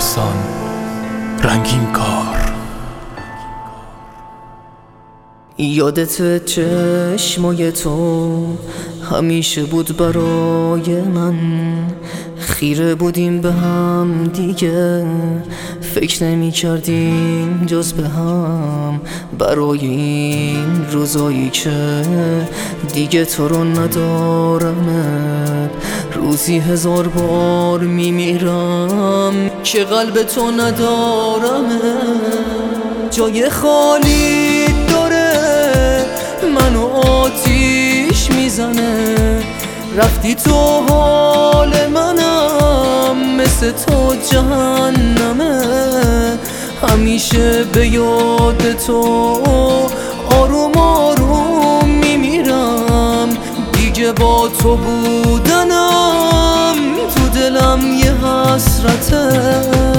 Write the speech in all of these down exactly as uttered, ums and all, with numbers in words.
احسان رنگین کار. یادت چشمای تو همیشه بود برای من، خیره بودیم به هم دیگه، فکر نمی کردیم جز به هم. برای این روزایی که دیگه تو رو ندارمت، روزی هزار بار میمیرم که قلب تو ندارمت. جای خالی داره منو آتیش میزنه، رفتی تو حال منم مثل تو جهنمه. همیشه به یاد تو آروم آروم میمیرم، دیگه با تو بودنم تو دلم یه حسرته.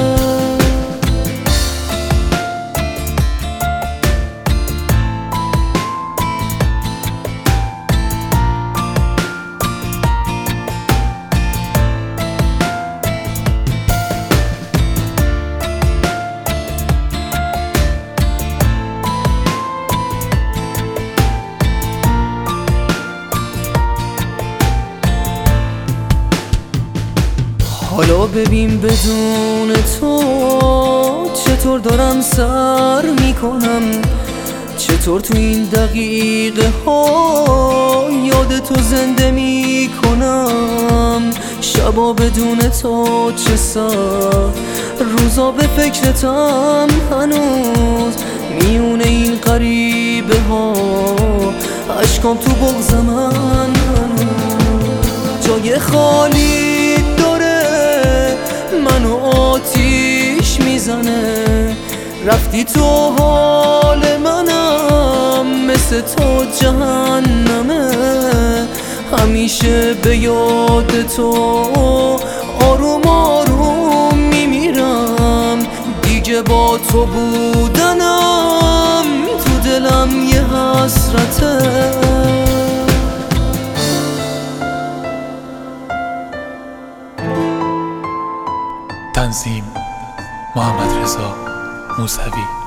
حالا ببین بدون تو چطور دارم سر میکنم، چطور تو این دقیقه ها یاد تو زنده میکنم. شبا بدون تو چه سر، روزا به فکرتم هنوز، میونه این غریبه ها عشقام تو بغض من هنوز. جای خالی منو آتیش میزنه، رفتی تو حال منم مثل تو جهنمه. همیشه به یاد تو آروم آروم میمیرم، دیگه با تو بودنم تو دلم یه حسرته. تنظیم محمد رضا موسوی.